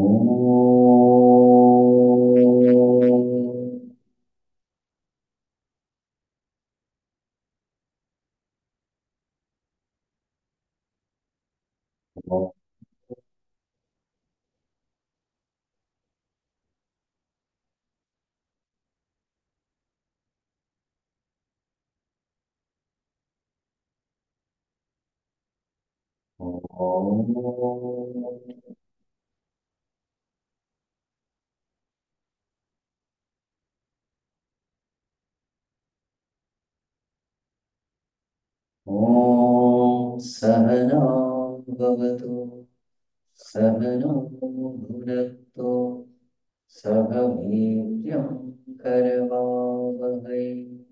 ॐ सहना भवतु सहनौ भुनक्तु सह वीर्यं करवावहै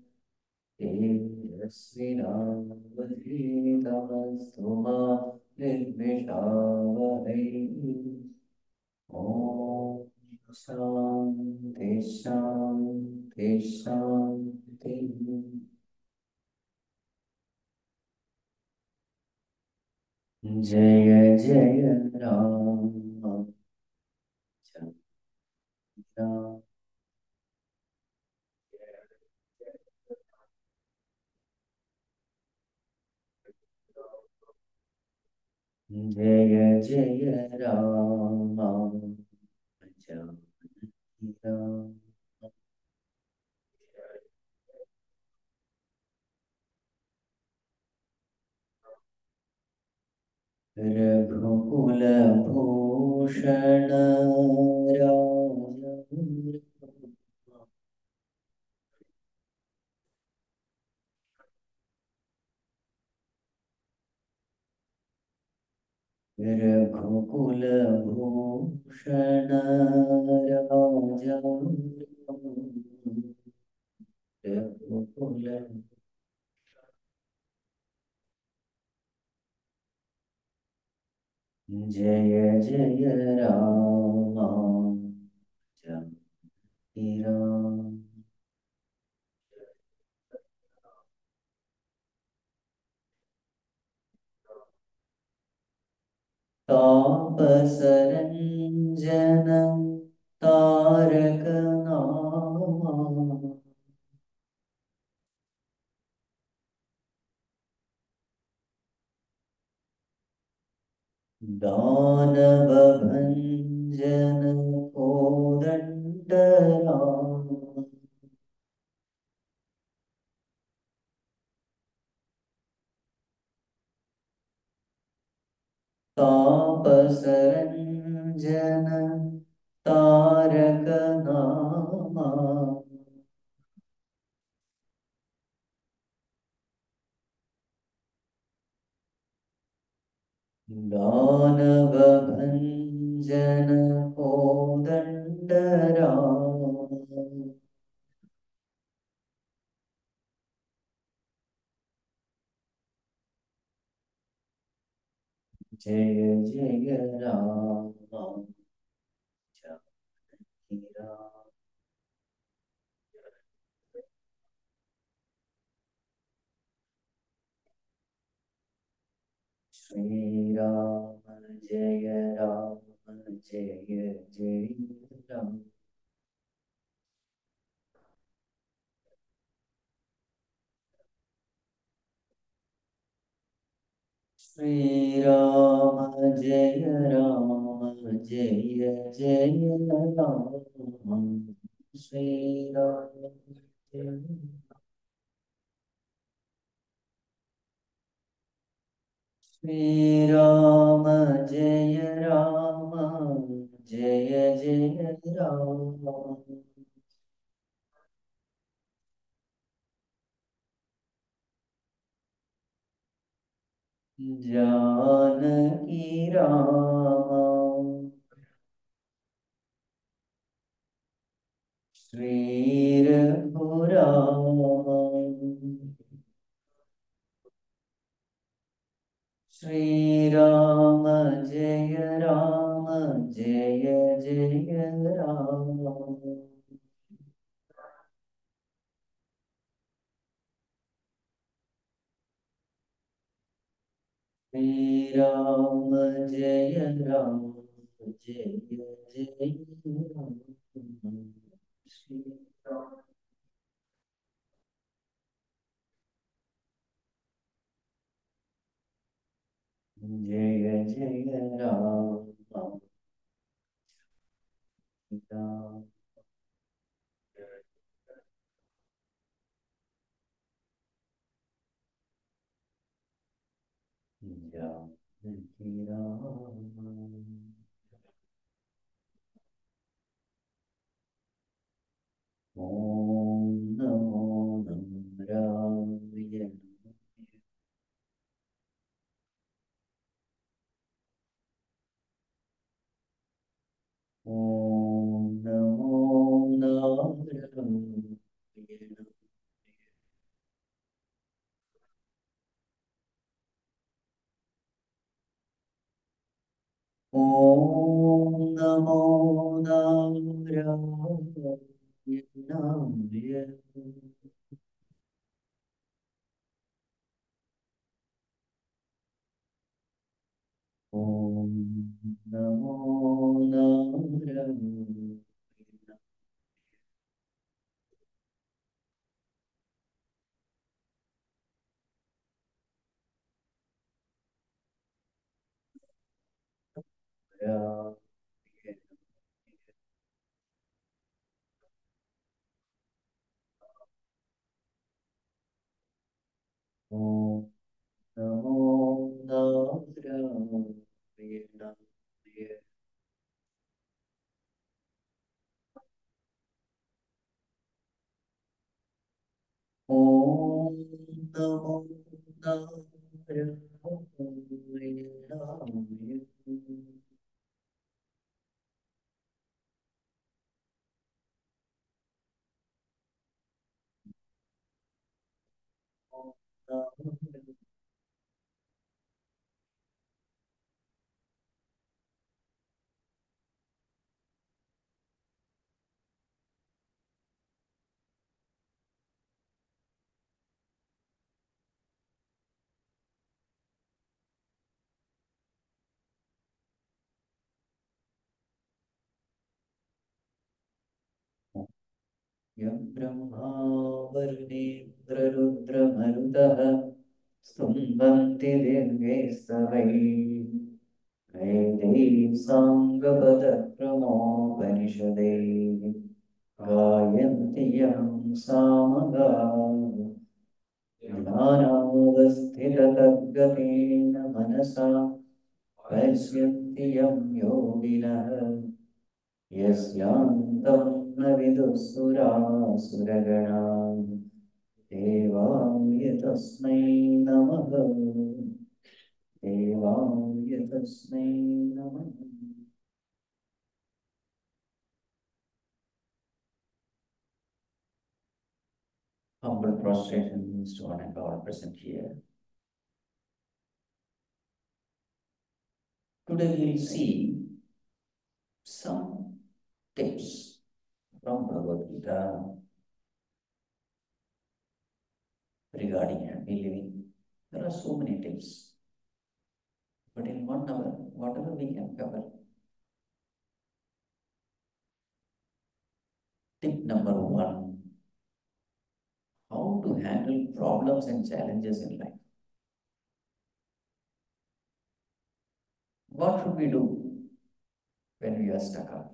तेजस्विनावधीतमस्तु मा विद्विषावहै। ॐ शान्ति शान्ति शान्तिः। जय जय राम। जय राम। जय जय राम। जानकी राम। रघुकुल भूषण राम। रघुकुल भूषण राजा। रघुकुल। जय जय राम। जानकी राम। तापसरञ्जन तारक नामा। दानव भंजन कोदंड राम। तापसरंजन तारक नामा। दानव भंजन कोदंड राम। जय जय राम। जानकी राम। श्री राम जय राम जय जय राम। श्री राम जय राम जय जय राम। श्री राम जय। श्री राम जय राम जय जय राम। जानकी राम। श्री रघुराम। श्री राम जय राम जय जय राम। श्री राम जय राम जय जय राम श्री राम जय जय राम राम जानकी राम ओम नमो नारायण ओम नमो नारायण ओम नमो नारायणाय ओम नमो नारायणाय ओम नमो नारायणाय ओम नमो नारायणाय यं ब्रह्मा वरुणेन्द्ररुद्रमरुतः स्तुवन्ति दिव्यैस्तवैः वेदैः साङ्गपदक्रमोपनिषदैः गायन्ति यं सामगाः ध्यानावस्थिततद्गतेन मनसा पश्यन्ति यं योगिनः यस्यान्तं न विदुःसुरासुरगणाः देवाय तस्मै नमः देवाय तस्मै नमः Humble prostrations to honor God present here. Today we'll see some tips from Bhagavad Gita regarding happy living. There are so many tips, but in 1 hour, whatever we can cover. Tip number one, how to handle problems and challenges in life. What should we do when we are stuck up?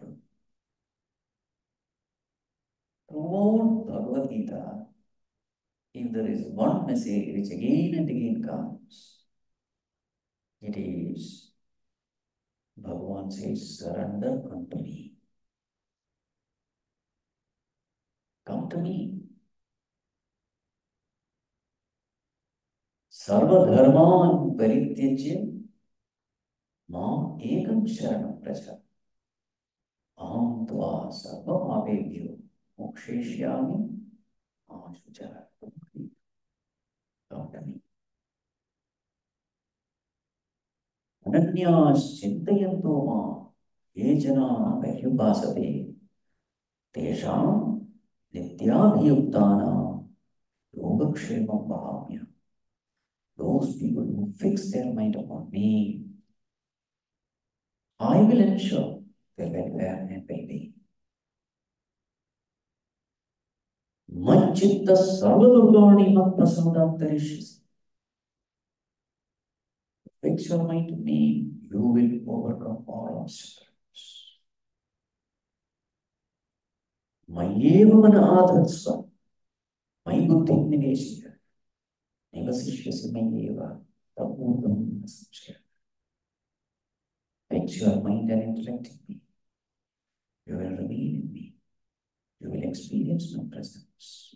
Throughout Bhagavad Gita, if there is one message which again and again comes, it is Bhagavan says, surrender unto me. Come to me. Sarva dharman parityajya mam ekam sharanam praja. Aham tva sarvam abhebhyo moksheshyami ashuchara. Come to me. अनन्याश्चिन्तयन्तो मां ये जनाः पर्युपासते तेषां नित्याभियुक्तानां योगक्षेमं वहाम्यहम्. Those people who fix their mind upon me, I will ensure their welfare and well-being. Manchitta sarvadurgani mat prasadantarishis. Fix your mind to me, you will overcome all obstacles. Mayeva mana adhatsva. My buddhi niveshya. Nivasishyasi mayeva. Tapudam nasachya. Fix your mind and intellect in me. You will remain in me. You will experience my presence.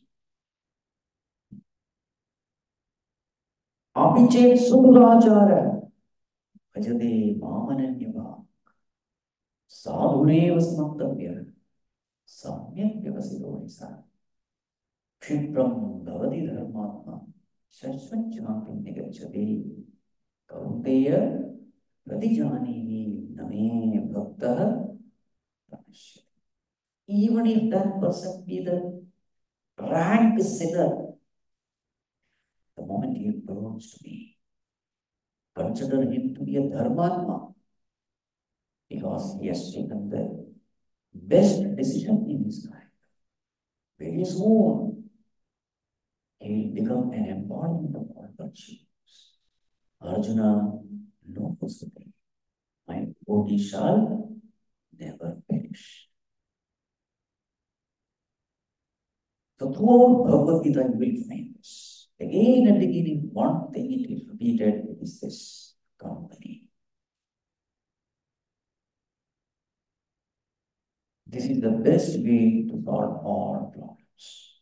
Abhichet Sudurachara Bhajade Mamananyava Sadhureva Samantavya Samyak Vyavasido Isa Kshipram Bhavati Dharmatma Shashvachantam Nigachate Kaunteya Pratijanihi Name Bhakta Pranashyati. Even if that person be the rank sinner, the moment he belongs to me, consider him to be a dharmatma because he has taken the best decision in his life. Very soon, he will become an embodiment of all virtues. Arjuna, no possible. My body shall never perish. So throughout Bhagavad Gita, you will find this. Again and again, in one thing it is repeated is this company. This is the best way to solve all problems.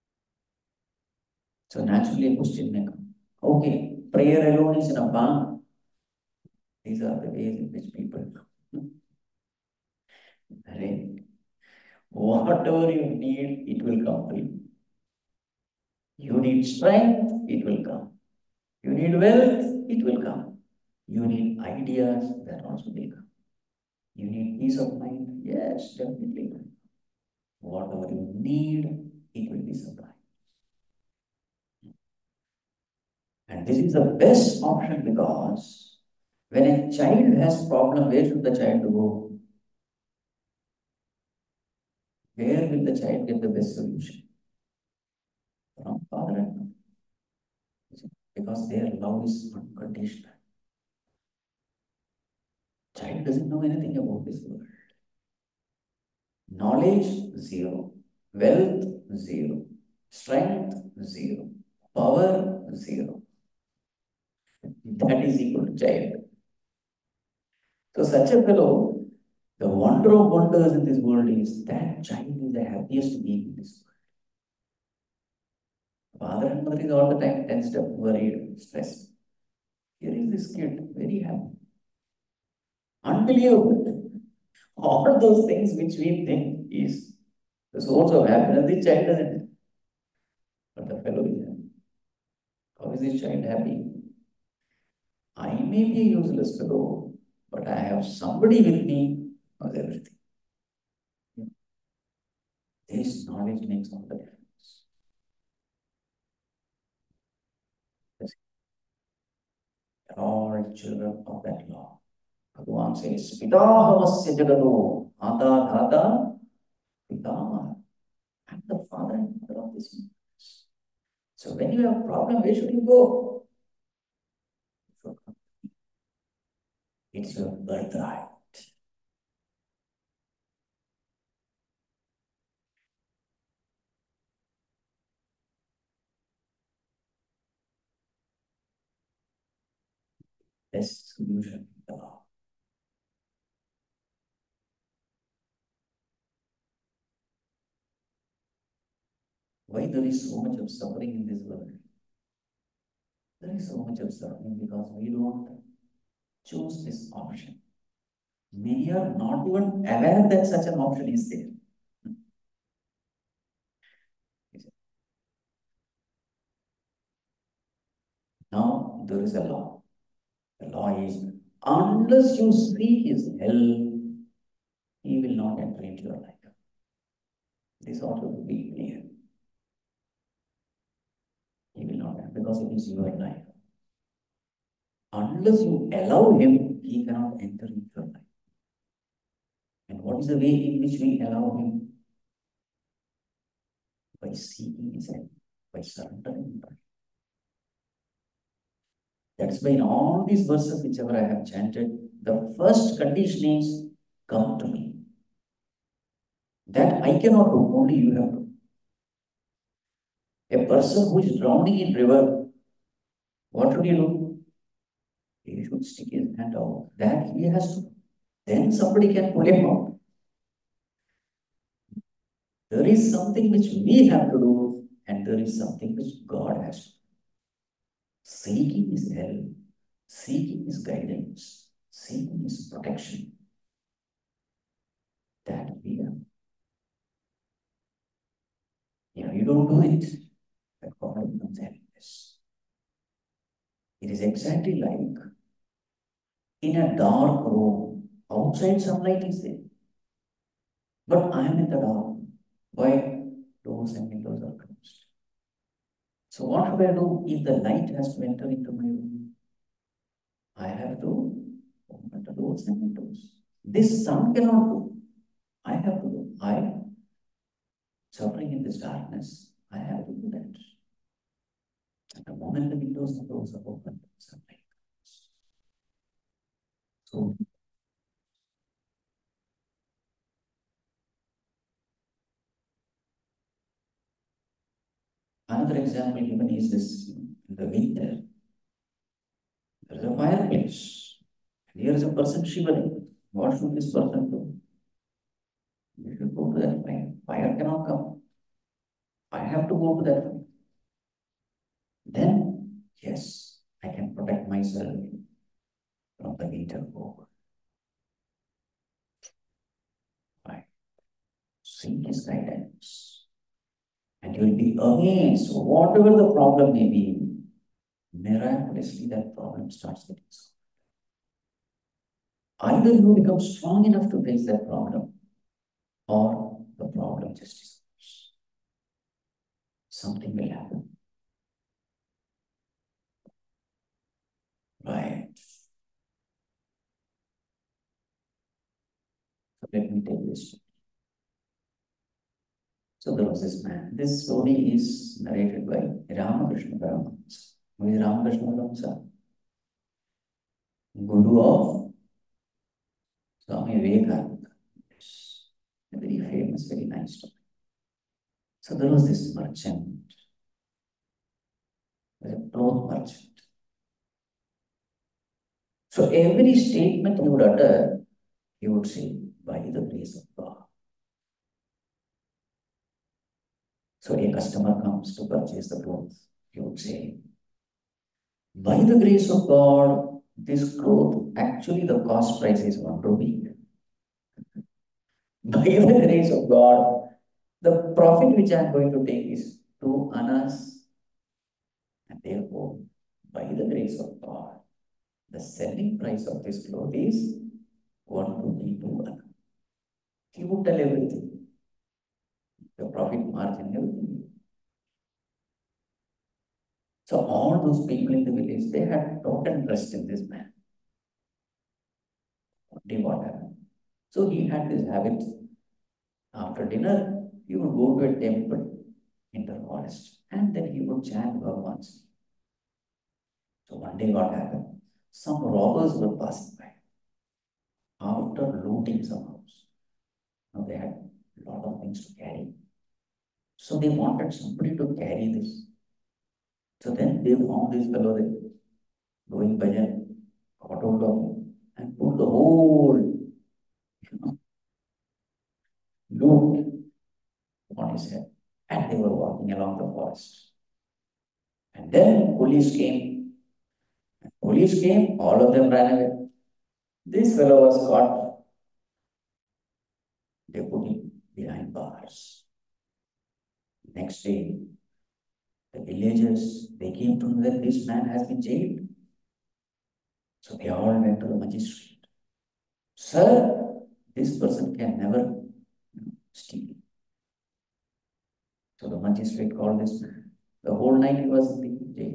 So naturally a question may come. Okay, prayer alone is enough. These are the ways in which people whatever you need, it will come to you. You need strength, it will come. You need wealth, it will come. You need ideas, that also will come. You need peace of mind, yes, definitely. Whatever you need, it will be supplied. And this is the best option because when a child has problem, where should the child go? Where will the child get the best solution? From father and mother. Because their love is unconditional. Child doesn't know anything about this world. Knowledge, zero. Wealth, zero. Strength, zero. Power, zero. That is equal to child. So such a fellow, the wonder of wonders in this world is that child is the happiest being in this world. Father and mother is all the time tensed up, worried, stressed. Here is this kid, very happy. Unbelievable. All those things which we think is the source of happiness, the child doesn't. But the fellow is happy. How is this child happy? I may be a useless fellow, but I have somebody with me who knows everything. This knowledge makes all the difference. All children of that law. Bhagavan says, Pitahamasya jagado, Mata Dhata, Pitamaha. I'm the father and mother of this universe. So when you have a problem, where should you go? It's your birthright. Best solution. Why there is so much of suffering in this world? There is so much of suffering because we don't choose this option. Many are not even aware that such an option is there. Now there is a law. The law is unless you seek his help, he will not enter into your life. This ought to be clear. He will not enter because it is your life. Unless you allow him, he cannot enter into your life. And what is the way in which we allow him? By seeking his help, by surrendering. That's why in all these verses, whichever I have chanted, the first condition is, come to me. That I cannot do, only you have to. A person who is drowning in river, what should he do? He should stick his hand out. That he has to. Then somebody can pull him out. There is something which we have to do, and there is something which God has to do. Seeking his help, seeking his guidance, seeking his protection. That we have. If you don't do it, the God becomes helpless. It is exactly like in a dark room, outside sunlight is there. But I am in the dark. Why? Doors and windows are closed. So what should I do if the light has to enter into my room? I have to open the doors and windows. This sun cannot do. I have to do. I, suffering in this darkness, I have to do that. At the moment the windows and doors are open, sunlight comes. So another example given is this: in the winter, there is a fireplace. And here is a person shivering. What should this person do? You should go to that fire. Fire cannot come. I have to go to that fire. Then, yes, I can protect myself from the winter cold. Right? Seek his guidance. And you will be amazed, whatever the problem may be, miraculously that problem starts getting solved. Either you become strong enough to face that problem, or the problem just disappears. Something will happen. Right. So let me tell you this. So there was this man. This story is narrated by Ramakrishna Paramahamsa. Who is Ramakrishna Paramahamsa? Guru of Swami Vivekananda. Yes. A very famous, very nice story. So there was this merchant, a cloth merchant. So every statement he would utter, he would say, by the grace of God. So a customer comes to purchase the clothes, he would say, by the grace of God, this cloth, actually the cost price is 1 rupee. By the grace of God, the profit which I am going to take is 2 annas. And therefore, by the grace of God, the selling price of this cloth is 1 rupee 2 anna. He would tell everything. The profit margin, everything. So all those people in the village, they had total trust in this man. Only what happened? So he had this habit. After dinner, he would go to a temple in the forest, and then he would chant Bhagavan's. So one day what happened? Some robbers were passing by after looting some house. Now they had a lot of things to carry. So they wanted somebody to carry this. So then they found this fellow there, doing bhajan, got hold of him, and put the whole, loot on his head. And they were walking along the forest. And then police came. Police came, all of them ran away. This fellow was caught. They put him behind bars. Next day, the villagers, they came to know that this man has been jailed. So they all went to the magistrate. Sir, this person can never steal. So the magistrate called this man. The whole night he was in the jail.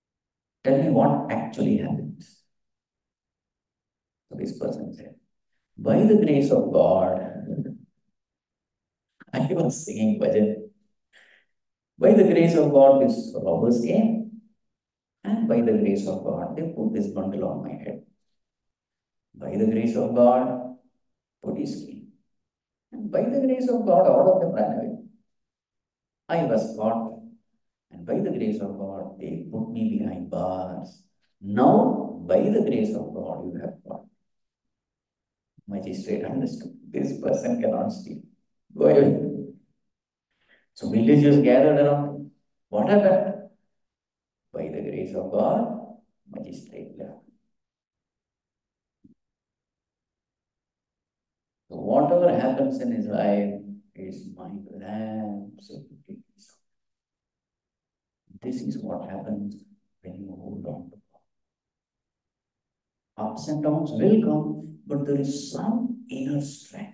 Tell me what actually happened. So this person said, By the grace of God, I was singing bhajan. By the grace of God, this robbers came, and by the grace of God, they put this bundle on my head. By the grace of God, police came. And by the grace of God, all of them ran away. I was caught, and by the grace of God, they put me behind bars. Now, by the grace of God, you have got. Magistrate understood. This person cannot steal. Go away. So villagers gathered around. What happened? By the grace of God, magistrate left. So whatever happens in his life, his mind will absolutely be so. This is what happens when you hold on to God. Ups and downs will come, but there is some inner strength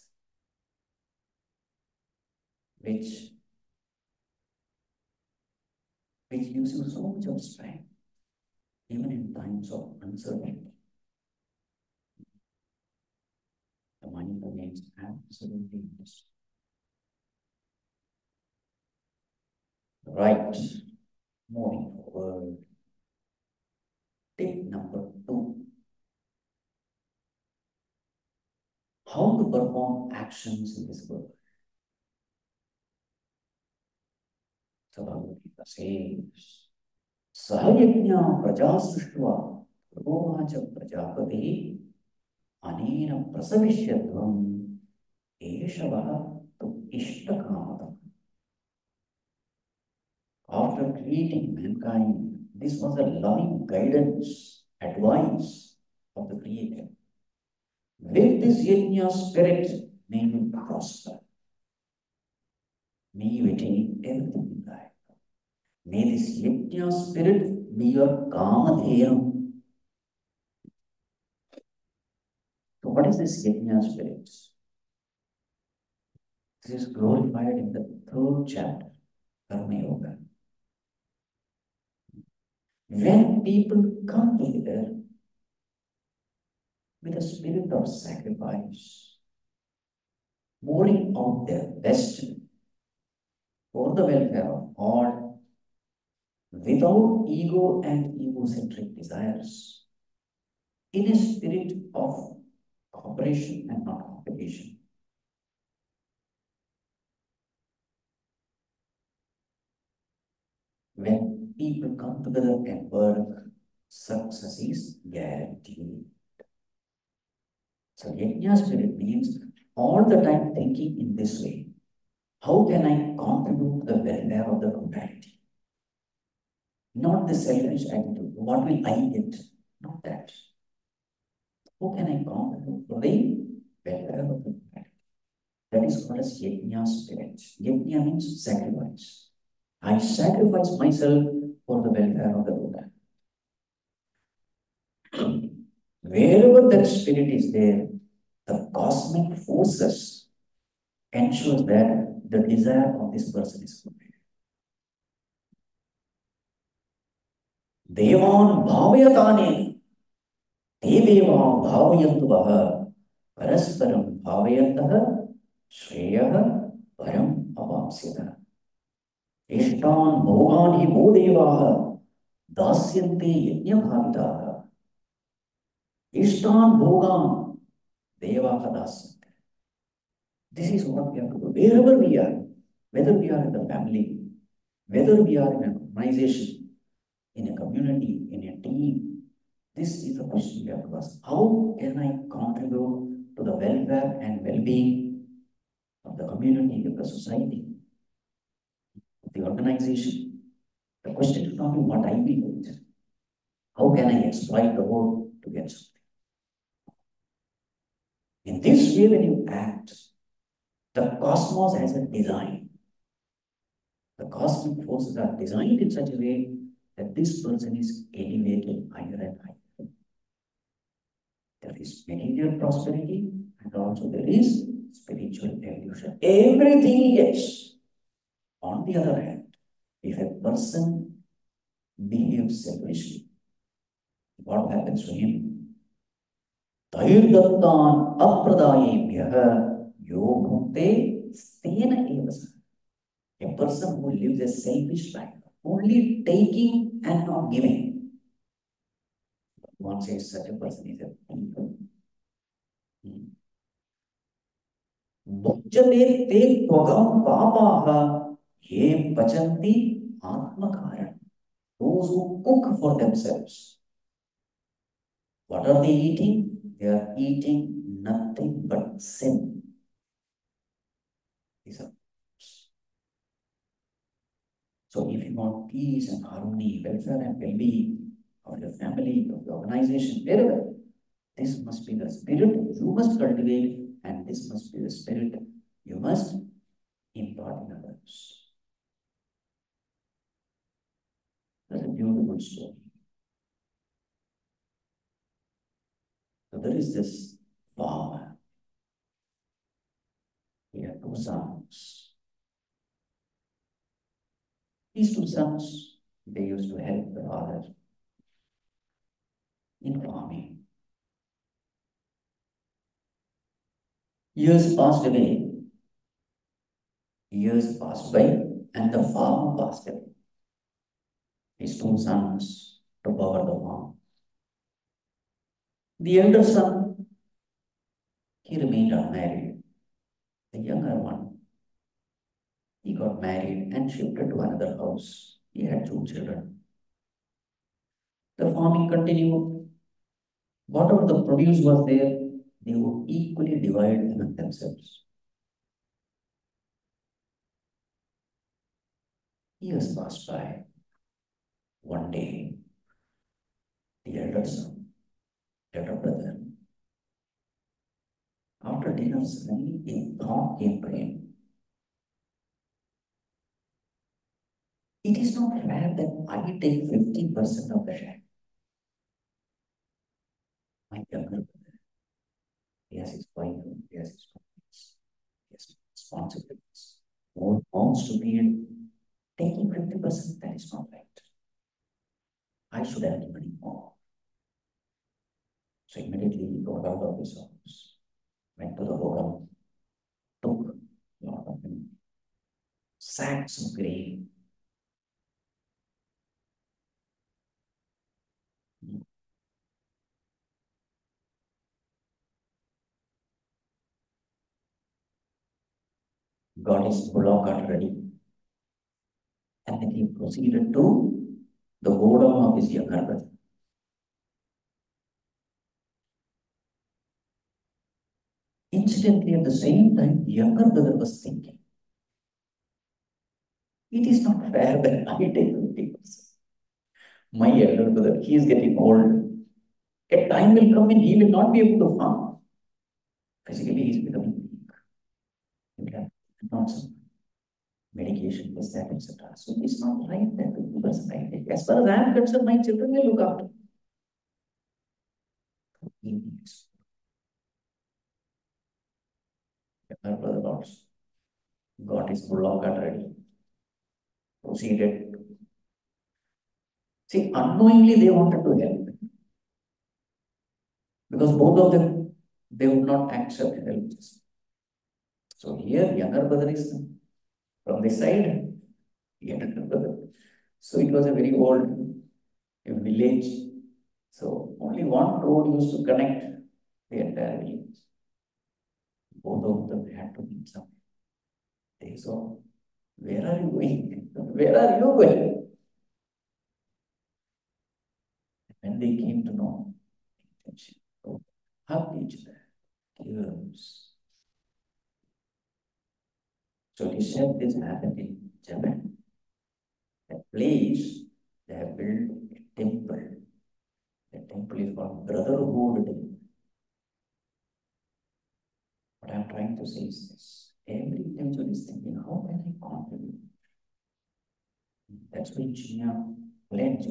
which gives you so much of strength, even in times of uncertainty. The mind remains absolutely honest. Right. Moving forward. Tip number 2. How to perform actions in this world. So Bhagavad Gita says, Sahayajna praja srishtva prabhuvacha prajapati anena prasavishyadvam eshavaha tu ishtakamata. After creating mankind, this was a loving guidance, advice of the Creator. With this yajna spirit, may you prosper. May you attain everything in life. May this yajna spirit be your kamadheyam. So what is this yajna spirit? This is glorified in the 3rd chapter, Karma Yoga. When people come together with a spirit of sacrifice, pouring out their best for the welfare of all, without ego and egocentric desires, in a spirit of cooperation and not competition. When people come together and work, success is guaranteed. So yajna spirit means all the time thinking in this way. How can I contribute to the welfare of the community? Not the selfish attitude. What will I get? Not that. How can I contribute to the welfare of the community? That is called as yajna spirit. Yajna means sacrifice. I sacrifice myself for the welfare of the Buddha. Wherever that spirit is there, the cosmic forces ensure that the desire of this person is fulfilled. Devan bhavayatane, te deva bhavayantu vaha, parasparam bhavayantaha, shreyaha param avapsyata. Ishtan bhogan hi vo devaha, dasyante yajna bhavitaha. Ishtan bhogan devaha dasyante. This is what we have to do. Wherever we are, whether we are in the family, whether we are in an organization, in a community, in a team, this is the question we have to ask. How can I contribute to the welfare and well-being of the community, of the society, of the organization? The question is not what I will do. How can I exploit the world to get something? In this way, when you act, the cosmos has a design. The cosmic forces are designed in such a way that this person is elevated higher and higher. There is material prosperity and also there is spiritual evolution. Everything, yes. On the other hand, if a person behaves selfishly, what happens to him? तैर्दत्तान् अप्रदायेभ्यः यो भुङ्क्ते स्तेन एव सः. A person who lives a selfish life, only taking and not giving. One says such a person is a thief. भुज्यते ते त्वगं पापाः ये पचन्ति आत्मकारण. Those who cook for themselves. What are they eating? They are eating nothing but sin. These are. So if you want peace and harmony, welfare and well-being of your family, of your organization, wherever, this must be the spirit you must cultivate, and this must be the spirit you must impart in others. That's a beautiful story. So there is this farmer. He had two sons. These two sons, they used to help the father in farming. Years passed away. Years passed by, and the farmer passed away. His two sons took over the farm. The elder son, he remained unmarried. The younger one, he got married and shifted to another house. He had two children. The farming continued. Whatever the produce was there, they would equally divide among themselves. Years passed by. One day, the elder son, elder brother, after dinner, suddenly a thought came to him. It is not fair that I take 50% of the share. My younger brother, he has his wife, he has his families, he has responsibilities, more homes to feed. Taking 50%, that is not right. I should have given more. So immediately he got out of his house, went to the road, took a lot of sacks of grain, got his bullock cart ready, and then he proceeded to the godown of his younger brother. Incidentally, at the same time, the younger brother was thinking, it is not fair that I take 50%. My elder brother, he is getting old. A time will come when he will not be able to farm. Physically, he is becoming weak. He will have not some medication, this, that, etc. So it is not right that 50% I take. As far as I am concerned, my children will look after. He needs. Younger brother also got his bullock cart ready, proceeded. See, unknowingly they wanted to help because both of them, they would not accept help. So here, younger brother is from this side, younger brother. So it was a very old village. So only one road used to connect the entire village. Both of them had to meet somewhere. They saw, where are you going? Where are you going? When they came to know, hugged each other, tears. So he said this happened in Japan. A place, they have built a temple. The temple is called Brotherhood Temple. What I'm trying to say is this. Every individual is thinking, how can I contribute? That's why China pledge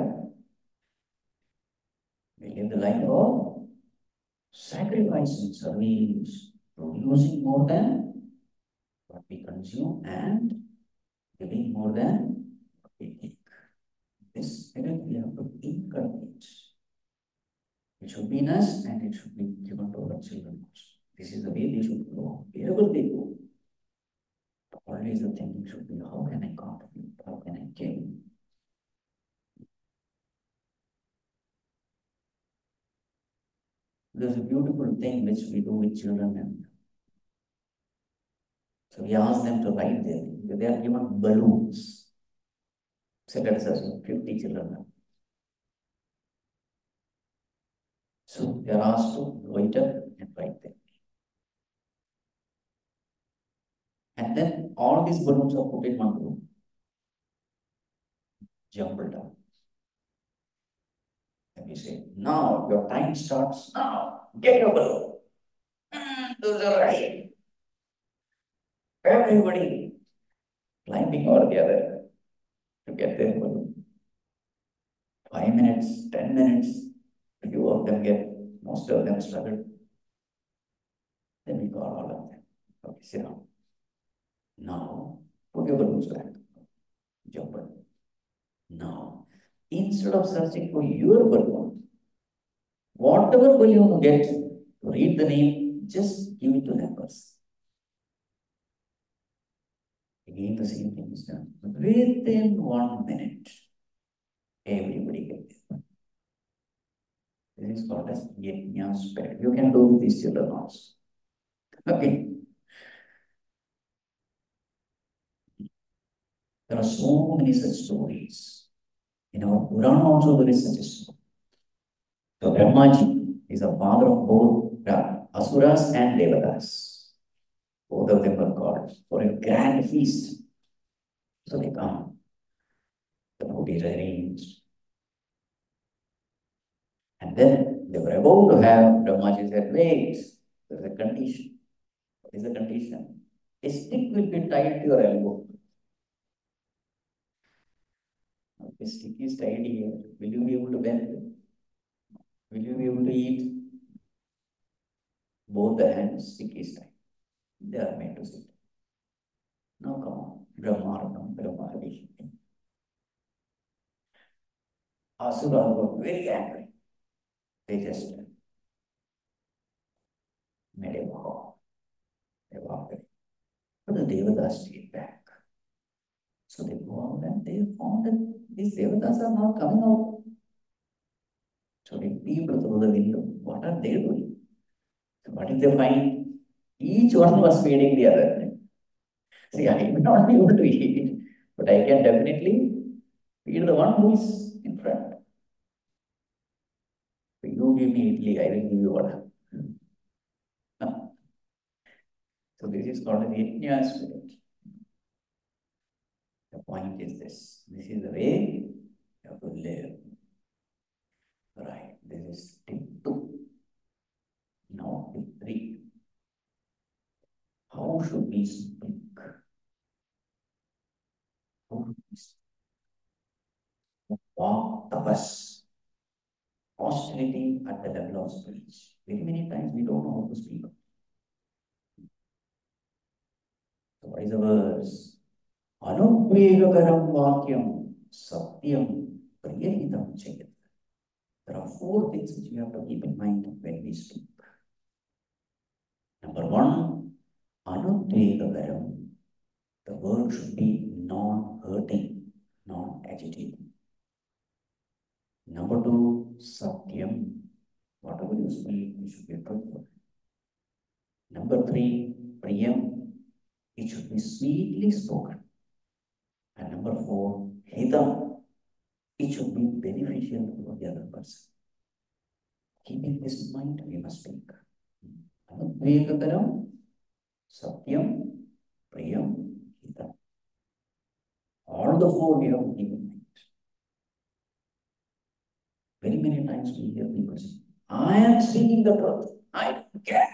we live the life of sacrificing service, producing more than what we consume and giving more than what we take. This spirit we have to inculcate It should be in us and it should be given to our children also. This is the way they should grow. Wherever they go, always the thinking should be, how can I contribute? How can I give? There's a beautiful thing which we do with children, and so we ask them to write there. They are given balloons. So let us assume 50 children. So they are asked to loiter and write there. And then all these balloons are put in one room, jumbled up. And we say, now your time starts now. Get your balloon. Those are right. Everybody climbing over the other to get their balloon. 5 minutes, 10 minutes, few of them get, most of them struggle. Then we call all of them. Okay, sit down. Now, put your balloons back. Jump it. Now, instead of searching for your balloon, whatever balloon you get, read the name, just give it to that person. Again, the same thing is done. Within 1 minute, everybody gets it. This is called as Yajna spirit. You can do with these children also. Okay. There are so many such stories. In our Purana also there is such a story. So Brahmaji is the father of both Asuras and Devatas. Both of them were called for a grand feast. So they come. The food is arranged. And then they were about to have, Brahmaji said, wait, there's a condition. What is the condition? A stick will be tied to your elbow. If the stick is tied here, will you be able to bend? Will you be able to eat? Both the hands, stick is tied. They are made to sit. Now come on, Brahmarnam, Brahmadi. Asuras were very angry. They just made a vow. They walked away. But the Devatas stayed back. So they go out and they found that these Devatas are not coming out. So they peeped through the window. What are they doing? So what did they find? Each one was feeding the other. See, I may not be able to eat, but I can definitely feed the one who is in front. So you give me idli, I will give you water. So this is called the Yajna spirit. The point is this. This is the way you have to live. Right. This is tip 2. Now tip 3. How should we speak? How should we speak? Walk tapas. Austerity at the level of speech. Very many times we don't know how to speak. So what is the verse? Anupvegakaram vakyam satyam priyahitam chayat. There are 4 things which we have to keep in mind when we speak. Number 1, anupvegakaram. The word should be non-hurting, non-agitating. Number 2, satyam. Whatever you speak, it should be truthful. Number 3, priyam. It should be sweetly spoken. And number 4, hitam. It should be beneficial to the other person. Keeping this in mind, we must speak. Anupvegakaram, satyam, priyam, hitam. All the 4 we have to keep in mind. Very many times we hear people say, I am speaking the truth. I don't care.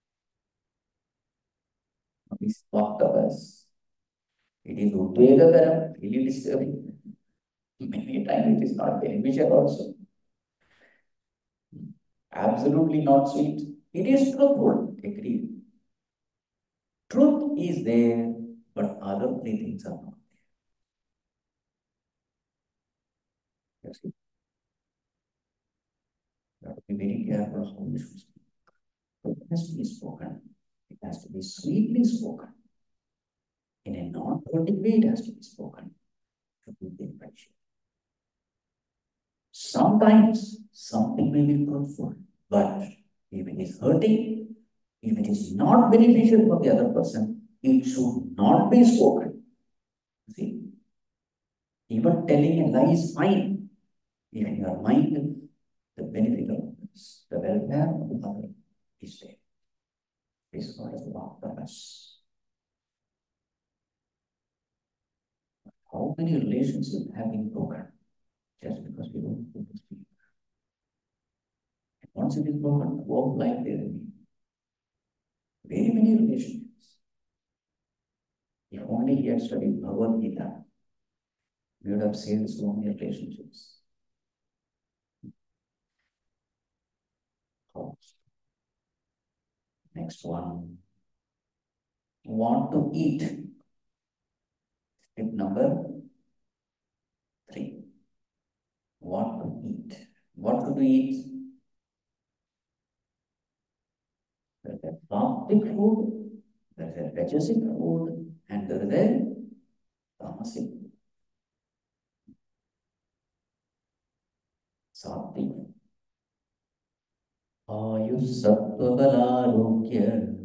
This part of us. It is udvegakaram, really disturbing. Many times it is not beneficial also. Absolutely not sweet. It is truthful. Agreed. Truth is there, but other 3 things are not there. You have Be very careful how you should speak. It has to be spoken. It has to be sweetly spoken. In a non-poetic way, it has to be spoken. To be appreciated. Sometimes something may be fruitful, but if it is hurting, if it is not beneficial for the other person, it should not be spoken. See, even telling a lie is fine if in your mind the benefit of this, the welfare of the other is there. This is what is about us. How many relationships have been broken just because we don't put to speak? And once it is broken, walk like there will be very many relationships. If only he had studied Bhagavad Gita, we would have saved so many relationships. Next one. Want to eat. Tip number 3. Want to eat. What to eat? There is a sattvic food, there is a rajasic food, and there is a tamasic food. Sattvic. आयुस्सत्त्वबलारोग्य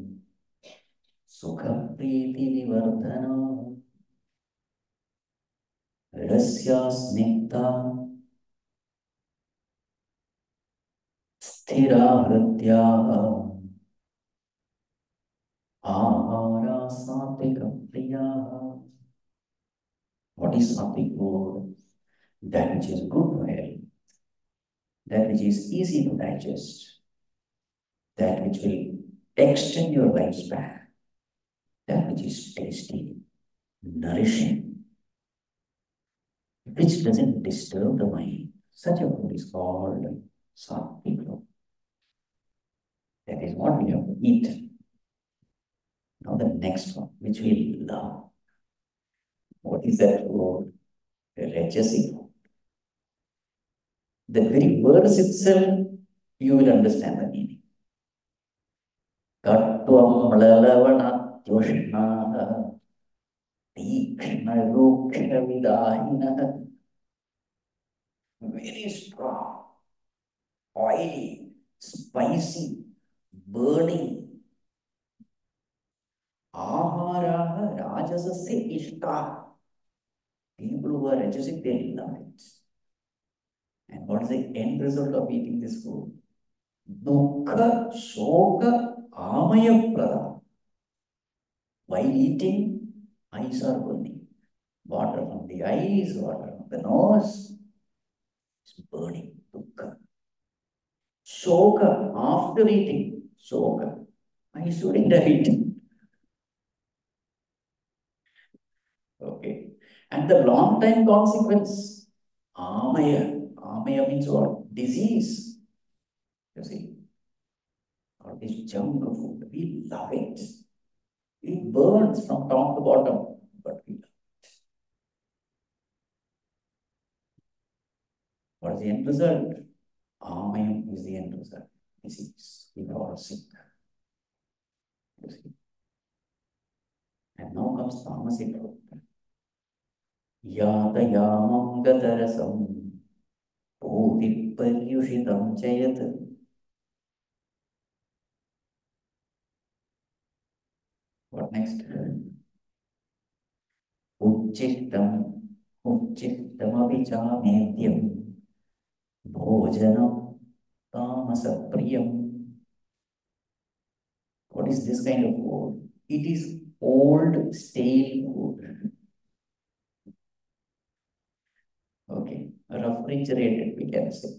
सुखप्रीतिविवर्धना रस्या स्निग्धा स्थिरा हृद्याः आहारा सात्विकप्रियाः. What is sattvic food? That which is good for health, that which is easy to digest, that which will extend your lifespan, that which is tasty, nourishing, which doesn't disturb the mind. Such a food is called sattvic food. That is what we have to eat. Now the next one, which we love. What is that food? Rajasic food. The very words itself, you will understand the meaning. Katvam lalavanatyushnaha tikshna rukshna vidahina. Very strong, oily, spicy, burning. Ahara rajasasya ishta. People who are rajasic, they love it. And what is the end result of eating this food? Dukkha, shoka, amaya prada. While eating, eyes are burning. Water from the eyes, water from the nose. It's burning. Dukkha. Shoka, after eating. Shoka. I shouldn't have eaten. Okay. And the long time consequence, amaya. Amaya means what? Disease. You see? Or this junk food. We love it. It burns from top to bottom, but we love it. What is the end result? Amayam is the end result. Disease. We are sick. You see? And now comes tamasic food. Yatayamam gatarasam Podiparyushitam chayat. What next? Uchittam avichamedyam bhojanam tamasapriyam. What is this kind of food? It is old, stale food. Okay, refrigerated, we can say.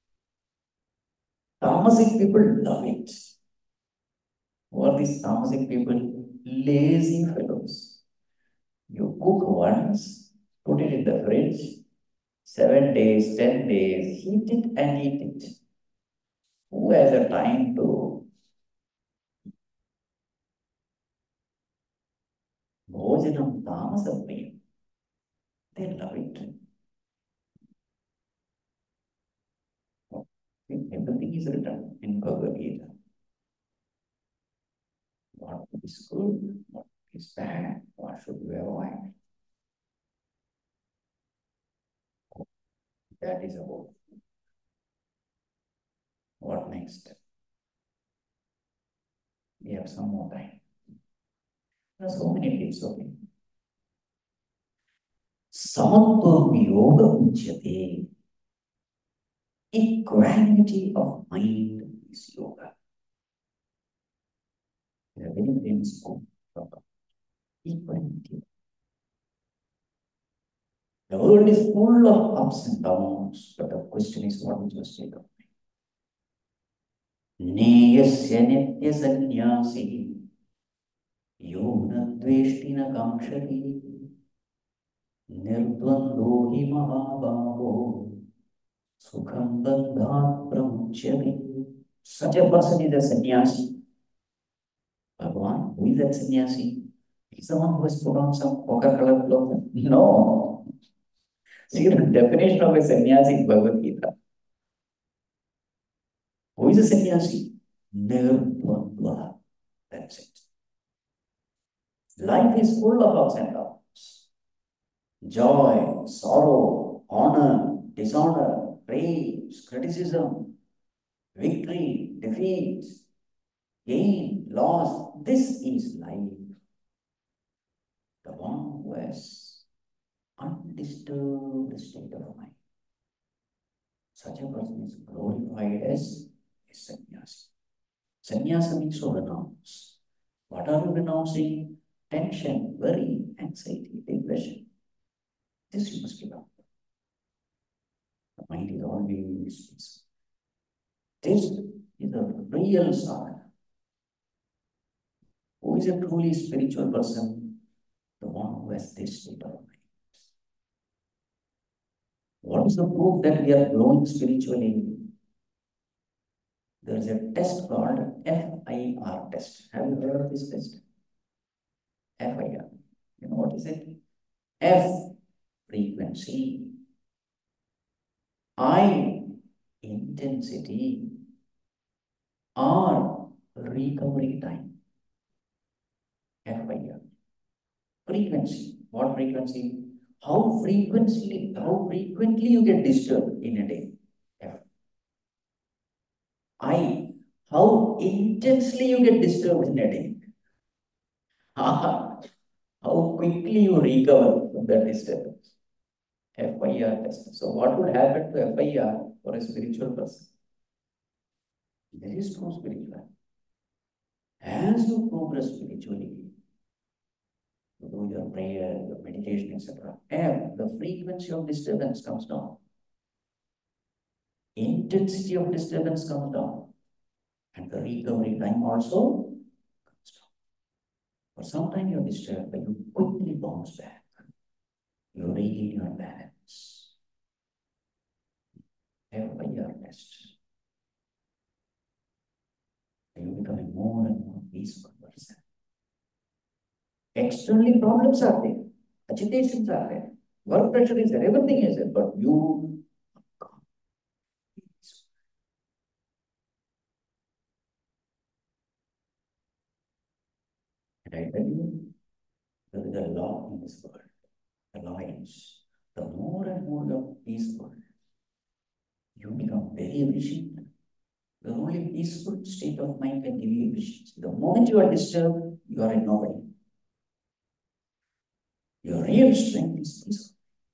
Tamasic people love it. Who are these tamasic people? Lazy fellows. You cook once, put it in the fridge, 7 days, 10 days, heat it and eat it. Who has the time to Bhojanam Tamasapriyam? They love it. Everything is written in Bhagavad Gita. What is good, what is bad, what should we avoid. That is about. What next? We have some more time. There are so many tips, okay. Samatvam yoga uchyate. Equanimity of mind is yoga. There are very famous quote about equanimity. The world is full of ups and downs, but the question is, what is your state of mind? Neyasya nitya sannyasi yona dveshti na kamshati nirdvando hi mahabhavo sukham bandhat pramuchyate. Such a person is a sannyasi. Bhagavan, who is that sannyasi? He's the one who has put on some ochre colored clothes. No. See the definition of a sannyasi in Bhagavad Gita. Who is a sannyasi? Nirdvandva. That's it. Life is full of ups and downs. Joy, sorrow, honor, dishonor, praise, criticism, victory, defeat, gain, loss. This is life. The one who has undisturbed state of mind. Such a person is glorified as a sannyasi. Sannyasa means to renounce. What are you renouncing? Tension, worry, anxiety, depression. This you must give up. The mind is always peaceful. This is a real sadhana. Who is a truly spiritual person? The one who has this state of mind. What is the proof that we are growing spiritually? There is a test called FIR test. Have you heard of this test? FIR. You know what is it? F, frequency. I, intensity. R, recovery time. FIR. Frequency. What frequency? How frequently you get disturbed in a day. F. I, how intensely you get disturbed in a day. How quickly you recover from that disturbance. FIR test. So what would happen to FIR for a spiritual person? There is no spiritual. As you progress spiritually, you do your prayer, your meditation, etc. And the frequency of disturbance comes down. Intensity of disturbance comes down. And the recovery time also comes down. For some time you're disturbed, but you quickly bounce back. You regain your balance. FIR test. You become a more and more peaceful person. Externally problems are there, agitations are there, work pressure is there, everything is there, but you are calm. And I tell you, there is a law in this world. The law is, the more and more you're peaceful, you become very efficient. The only peaceful state of mind can give you efficiency. The moment you are disturbed, you are a nobody. Your real strength is peaceful.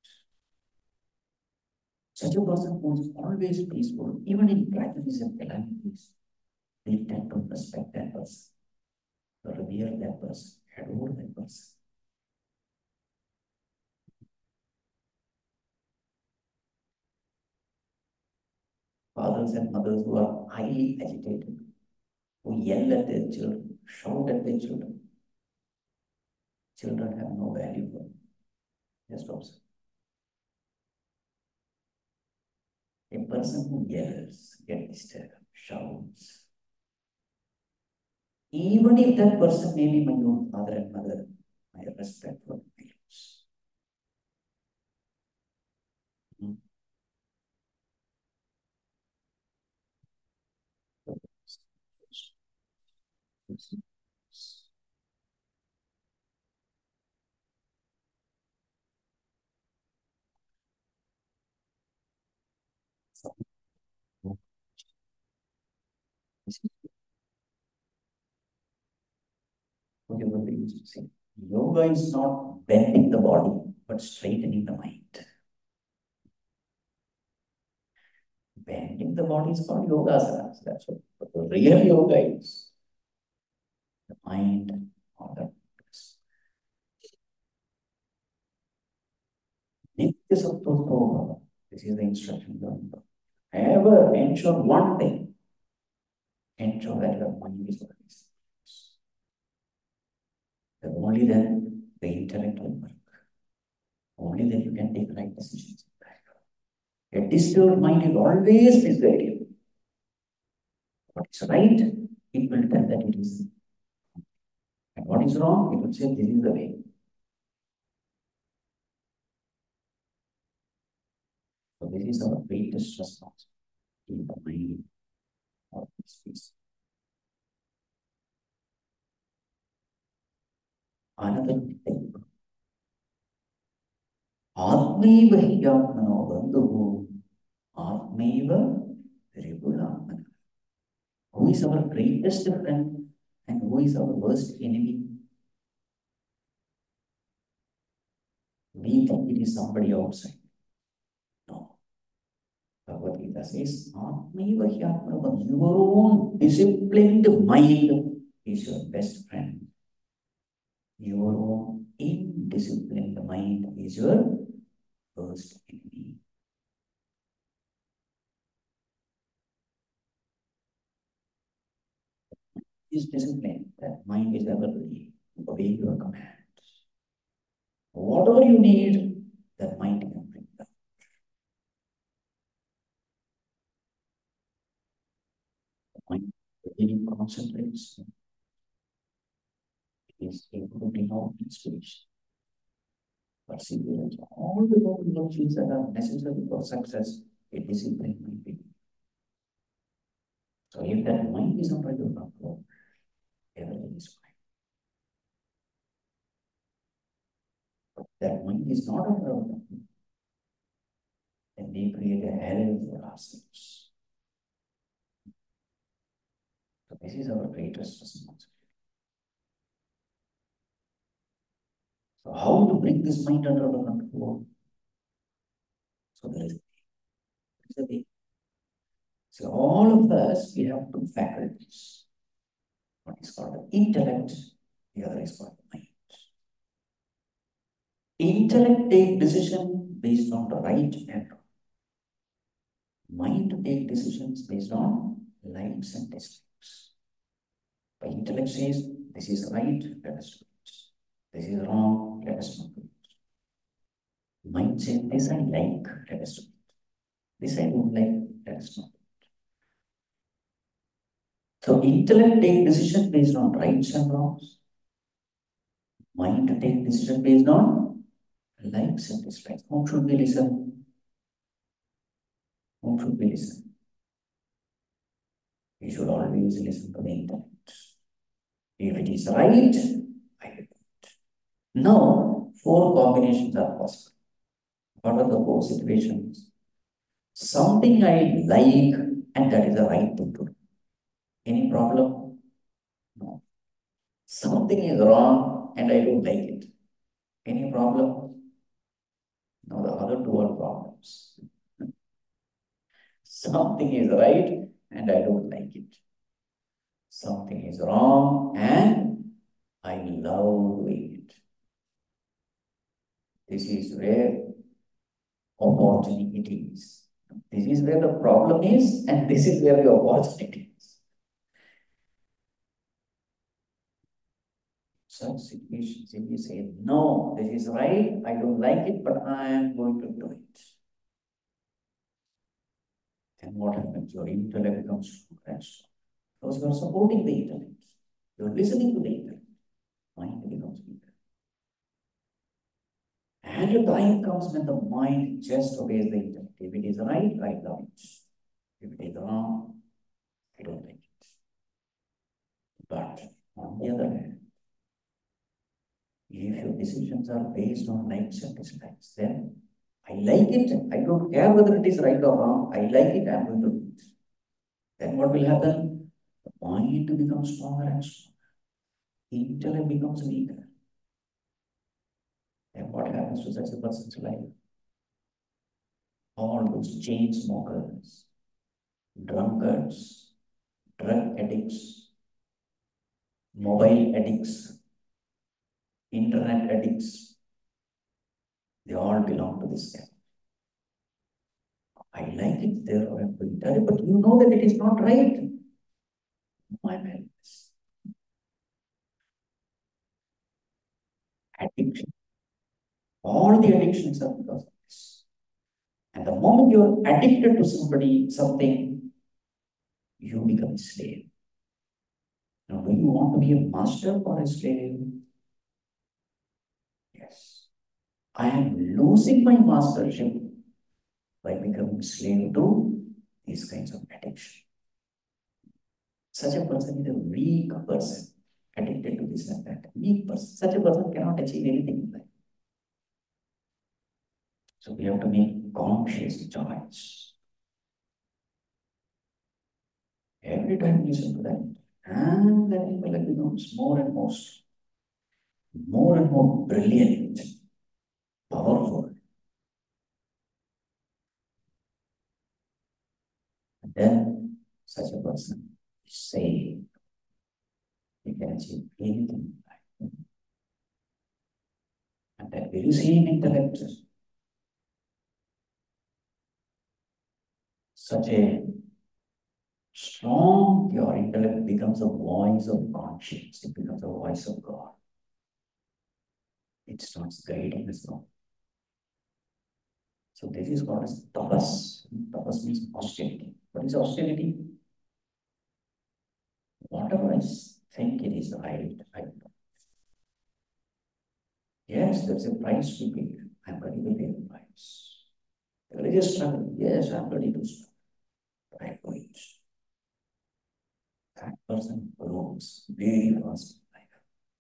Such a person who is always peaceful, even in tragedies and calamities, we tend to respect that person, revere that person, adore that person. Fathers and mothers who are highly agitated, who yell at their children, shout at their children. Children have no value for them. Just observe. A person who yells, gets disturbed, shouts, even if that person may be my own father and mother, I respect for my parents. This is what you will use to say. Yoga is not bending the body, but straightening the mind. Bending the body is called yoga asanas. That's what. But the real yoga is the mind of the Nitya Sattva. This is the instruction given. Ever ensure one thing. Ensure that your mind is always. Only then the intellect will work. Only then you can take right decisions. A disturbed mind will always misguide you. What is right, it will tell that it is. And what is wrong, it will say this is the way. So this is our greatest response in the mind of this peace. Another thing. Atmaiva hiyatmano bandhu. Atmaiva Rigulamana. Who is our greatest friend and who is our worst enemy? We think it is somebody outside. No. Bhagavad Gita says, Atmaiva hiyatmano bandhu. Your own disciplined mind is your best friend. Your own indisciplined mind is your worst enemy. Is discipline, that mind is ever ready to obey your commands. Whatever you need, that mind can bring that. The mind really concentrates, is able to bring out inspiration. Perseverance, all the noble things that are necessary for success, a discipline might be. So if that mind is under your control, everything is fine. But that mind is not under our control, then we create a hell for ourselves. So this is our greatest responsibility. So how to bring this mind under our control? So there is a way. So all of us, we have two faculties. One is called the intellect, the other is called the mind. Intellect take decision based on the right and wrong. Mind take decisions based on likes and dislikes. The intellect says, this is right, let us do it. This is wrong, let us not do it. Mind says, this I like, let us do it. This I don't like, let us not do it. So intellect take decision based on rights and wrongs. Mind take decision based on likes and dislikes. Whom should we listen? Whom should we listen? We should always listen to the intellect. If it is right, I will do it. Now, four combinations are possible. What are the four situations? Something I like, and that is the right thing to do. Any problem? No. Something is wrong, and I don't like it. Any problem? No, the other two are problems. Something is right, and I don't like it. Something is wrong, and I love doing it. This is where opportunity is. This is where the problem is, and this is where the opportunity is. Such situations, if you say, no, this is right, I don't like it, but I am going to do it. Then what happens? Your intellect becomes stronger and stronger. Because you are supporting the intellect. You are listening to the intellect. Mind becomes weaker. And a time comes when the mind just obeys the intellect. If it is right, I love it. If it is wrong, I don't like it. But on the other hand, if your decisions are based on likes and dislikes, then I like it. I don't care whether it is right or wrong. I like it. I'm going to do it. Then what will happen? mind becomes stronger and stronger. Intellect becomes weaker. And what happens to such a person's life? All those chain smokers, drunkards, drug addicts, mobile addicts, internet addicts, they all belong to this camp. I like it there, but you know that it is not right. My man, addiction. All the addictions are because of this. And the moment you are addicted to somebody, something, you become a slave. Now, do you want to be a master or a slave? Yes. I am losing my mastership by becoming slave to these kinds of addiction. Such a person is a weak person, addicted to this and that. Weak person. Such a person cannot achieve anything in life. So we have to make conscious choice. Every time we listen to that, and that intellect becomes more and more brilliant, powerful. And then such a person is saved. He can achieve anything in life. And that very same intellect, such a strong, your intellect becomes a voice of conscience. It becomes a voice of God. It starts guiding us now. So this is called as tapas. Tapas means austerity. What is austerity? Whatever I think it is right, I do. Yes, there's a price to pay. I'm ready to pay the price. The religious struggle. Yes, I'm ready to struggle. But I quit. That person grows very fast in life.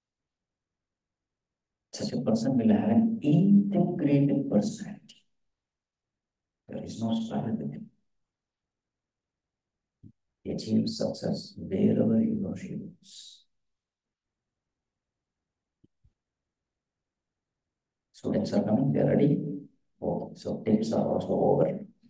Such a person will have an integrated personality. There is no struggle with him. He achieves success wherever he or she goes. Students are coming, they are ready. Oh, so tips are also over.